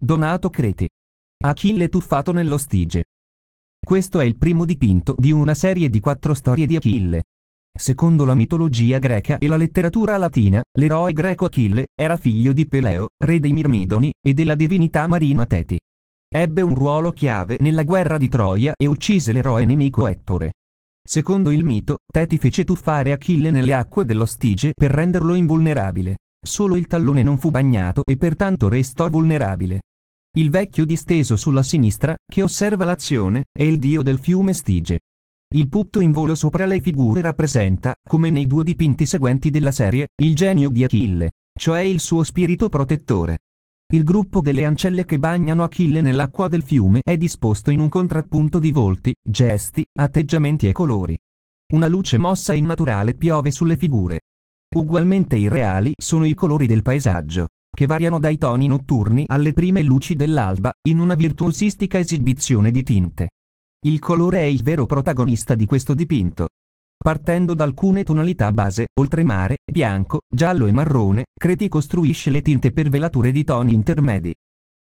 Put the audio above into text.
Donato Creti. Achille tuffato nello Stige. Questo è il primo dipinto di una serie di 4 storie di Achille. Secondo la mitologia greca e la letteratura latina, l'eroe greco Achille era figlio di Peleo, re dei Mirmidoni, e della divinità marina Teti. Ebbe un ruolo chiave nella guerra di Troia e uccise l'eroe nemico Ettore. Secondo il mito, Teti fece tuffare Achille nelle acque dello Stige per renderlo invulnerabile. Solo il tallone non fu bagnato e pertanto restò vulnerabile. Il vecchio disteso sulla sinistra, che osserva l'azione, è il dio del fiume Stige. Il putto in volo sopra le figure rappresenta, come nei 2 dipinti seguenti della serie, il genio di Achille, cioè il suo spirito protettore. Il gruppo delle ancelle che bagnano Achille nell'acqua del fiume è disposto in un contrappunto di volti, gesti, atteggiamenti e colori. Una luce mossa e innaturale piove sulle figure. Ugualmente irreali sono i colori del paesaggio, che variano dai toni notturni alle prime luci dell'alba, in una virtuosistica esibizione di tinte. Il colore è il vero protagonista di questo dipinto. Partendo da alcune tonalità base, oltremare, bianco, giallo e marrone, Creti costruisce le tinte per velature di toni intermedi.